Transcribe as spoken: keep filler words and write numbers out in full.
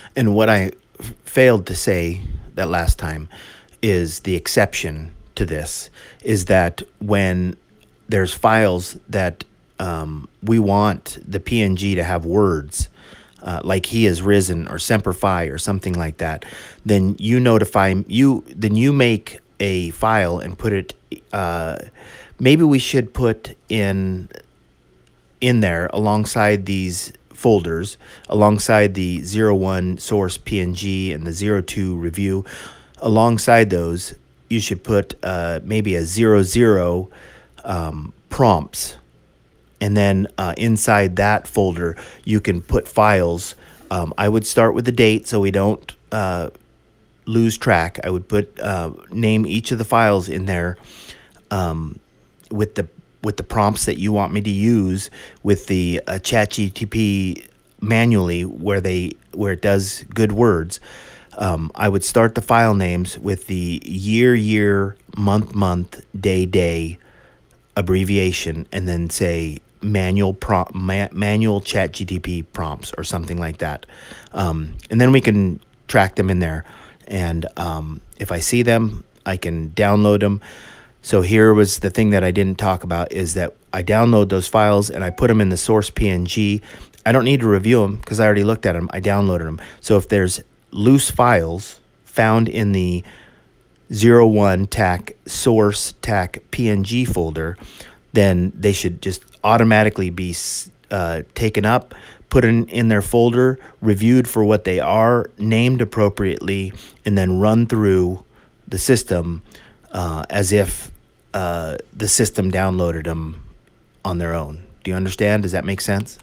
And what I f- failed to say that last time is the exception to this is that when there's files that um, we want the P N G to have words, uh, like he is risen or semper fi or something like that, then you notify you. Then you make a file and put it. Uh, maybe we should put in in there alongside these folders, alongside the zero one source P N G and the zero two review. Alongside those, you should put uh, maybe a zero zero um, prompts. And then uh, inside that folder, you can put files. Um, I would start with the date so we don't uh, lose track. I would put uh, name each of the files in there with the with the prompts that you want me to use with the uh, ChatGTP manually where they where it does good words. Um, I would start the file names with the year, year, month, month, day, day abbreviation, and then say manual prompt, ma- manual ChatGTP prompts or something like that. Um, and then we can track them in there. And um, if I see them, I can download them. So here was the thing that I didn't talk about is that I download those files and I put them in the source P N G. I don't need to review them because I already looked at them. I downloaded them. So if there's loose files found in the zero one tac source tac P N G folder, then they should just automatically be uh, taken up, put in, in their folder, reviewed for what they are, named appropriately, and then run through the system uh, as if uh, the system downloaded them on their own. Do you understand? Does that make sense?